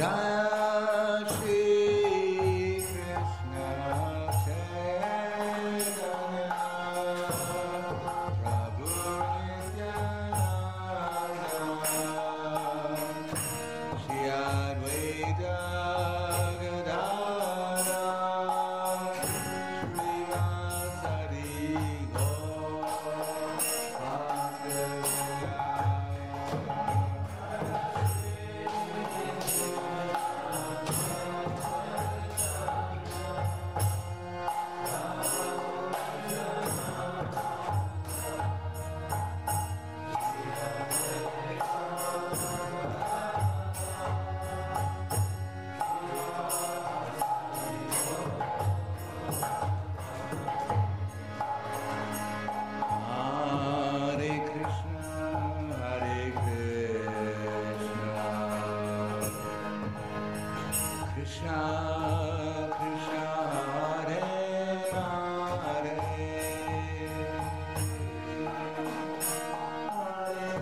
Jai Shri Krishna Chaitanya Prabhu Nityananda Shri Advaita Gadadhara Srivasadi Hare Krishna, Krishna Krishna, Hare Hare, Hare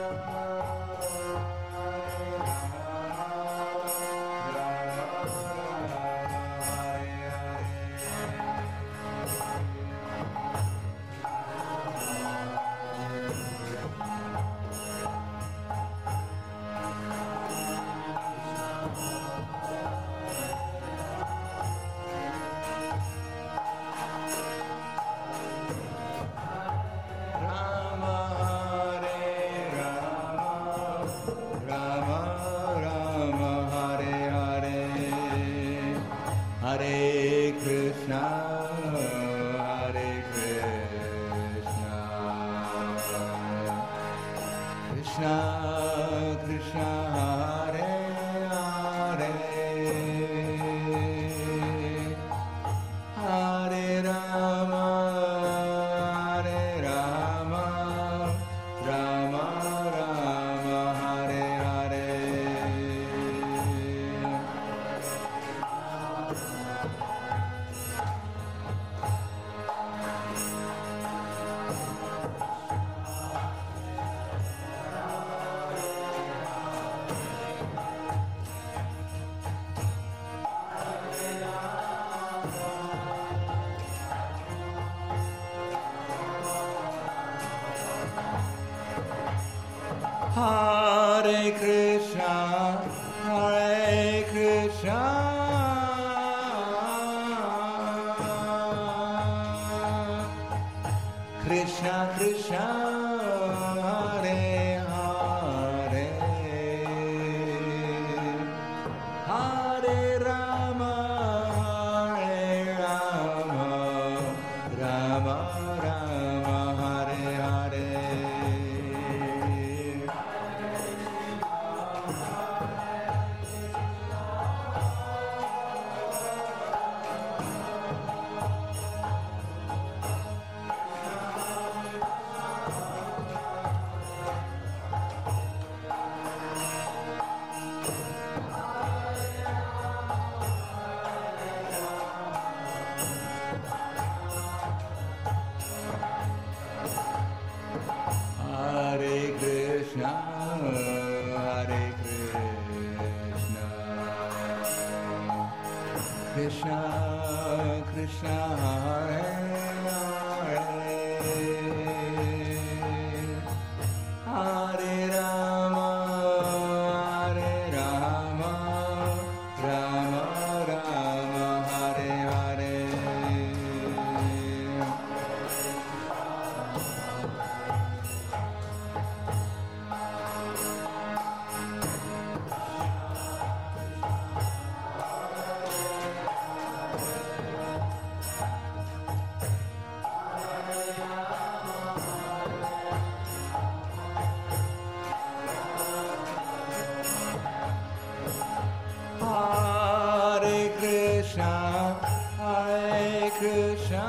Rama Hare Rama, Rama Rama Hare Hare, Hare Krishna, Hare Krishna, Krishna Krishna, Hare Hare, Hare Rama, Hare Rama, Rama Rama, Hare Hare. Hare Krishna, Hare Krishna, Krishna Krishna, Hare Hare, Hare Rama, Hare Rama, Rama Rama, Hare Hare. Hare Krishna, Hare Krishna, Krishna Krishna, Hare Hare, Hare Rama, Hare Rama, Rama Rama, Hare Hare. Hare Krishna, Hare Krishna,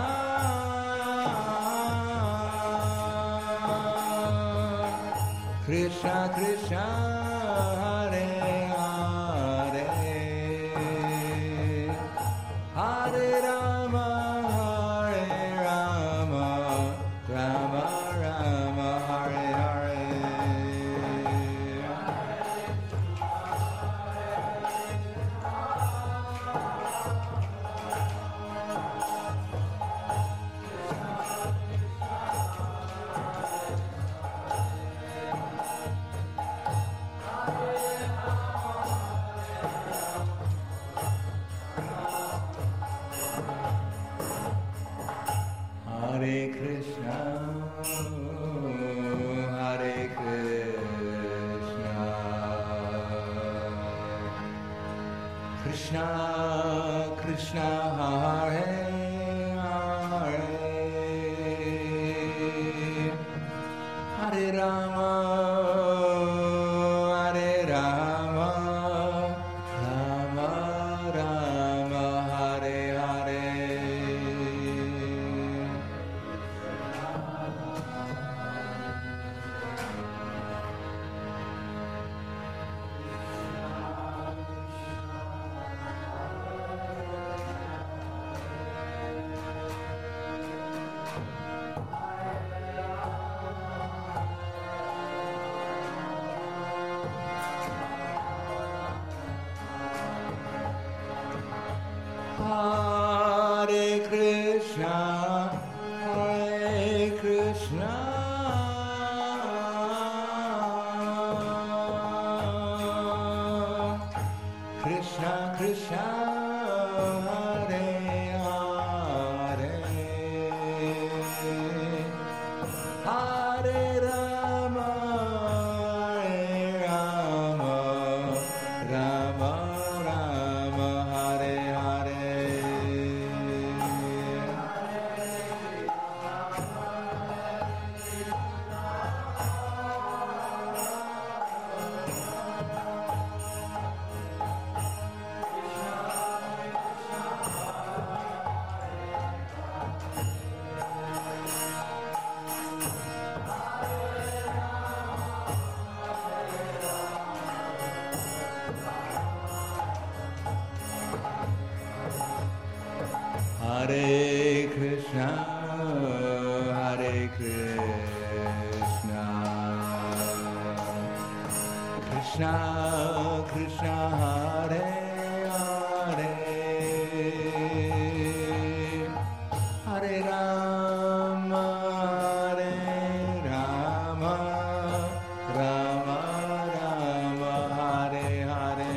Krishna Krishna, Hare Hare, Hare Rama, Hare Rama, Rama Rama, Hare Hare. Krishna Krishna Hare Hare Hare Rama Hare Rama Rama Rama Hare Hare Hare Krishna, Hare Krishna, Krishna Krishna, Hare Hare, Hare Rama, Hare Rama, Rama Rama, Hare Hare. Hare Krishna, Hare Krishna, Krishna Krishna, Hare Hare, Hare Rama, Hare Rama, Rama Rama, Hare Hare.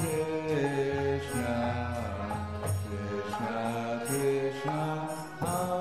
Krishna, Krishna,